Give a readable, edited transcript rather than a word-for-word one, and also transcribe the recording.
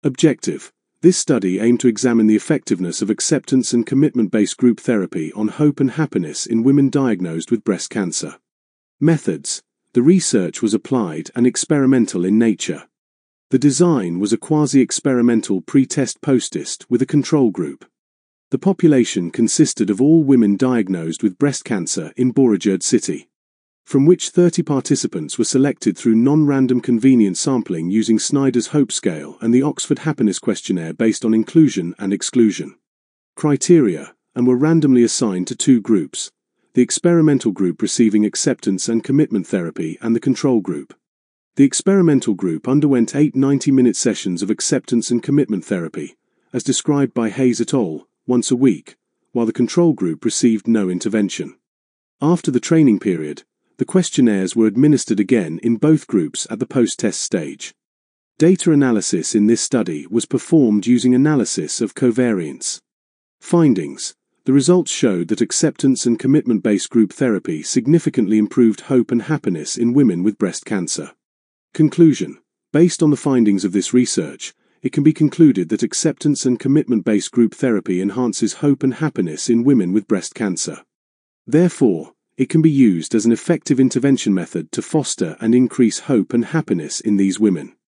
Objective: this study aimed to examine the effectiveness of acceptance and commitment-based group therapy on hope and happiness in women diagnosed with breast cancer. Methods: the research was applied and experimental in nature. The design was a quasi-experimental pre-test post-test with a control group. The population consisted of all women diagnosed with breast cancer in Borouge City, from which 30 participants were selected through non-random convenient sampling using Snyder's Hope Scale and the Oxford Happiness Questionnaire based on inclusion and exclusion criteria, and were randomly assigned to two groups: the experimental group receiving acceptance and commitment therapy and the control group. The experimental group underwent 8 90-minute sessions of acceptance and commitment therapy, as described by Hayes et al., once a week, while the control group received no intervention. After the training period, the questionnaires were administered again in both groups at the post-test stage. Data analysis in this study was performed using analysis of covariance. Findings: the results showed that acceptance and commitment-based group therapy significantly improved hope and happiness in women with breast cancer. Conclusion: based on the findings of this research, it can be concluded that acceptance and commitment-based group therapy enhances hope and happiness in women with breast cancer. Therefore, it can be used as an effective intervention method to foster and increase hope and happiness in these women.